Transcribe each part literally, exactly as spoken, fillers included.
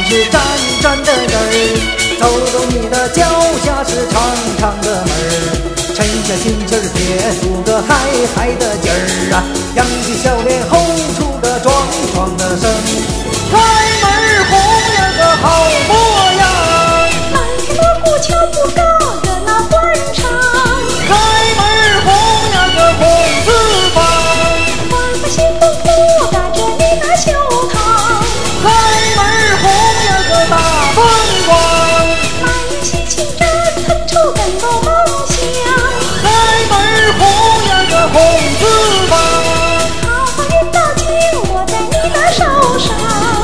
是站站的人儿，走走你的脚下是长长的门儿。沉下心气儿，别出个嗨嗨的劲儿啊！扬起笑脸，吼出个壮壮的声。开门红呀个好模样， 迈开锣鼓敲鼓个热闹欢唱。 开门红呀个红字房， 花花喜扑扑打着你那绣堂。 开门红呀个大风光， 满眼喜庆着腾出更多梦想。 开门红呀个红字房， 桃花运到紧握在你的手上。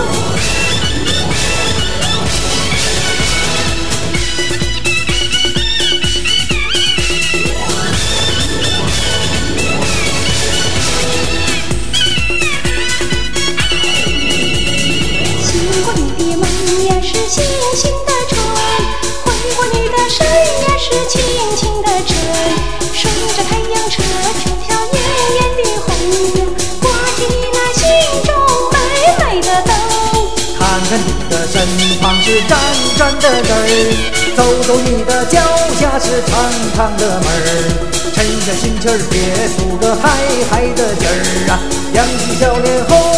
醒过你的梦也是星星的春，回过你的身也是轻轻的尘。顺着太阳扯出条圆圆的红，挂进你那心中美美的灯。 看看你的身旁是站站的人儿，走走你的脚下是长长的门儿。沉下心气儿，别出个嗨嗨的劲儿啊！扬起笑脸，吼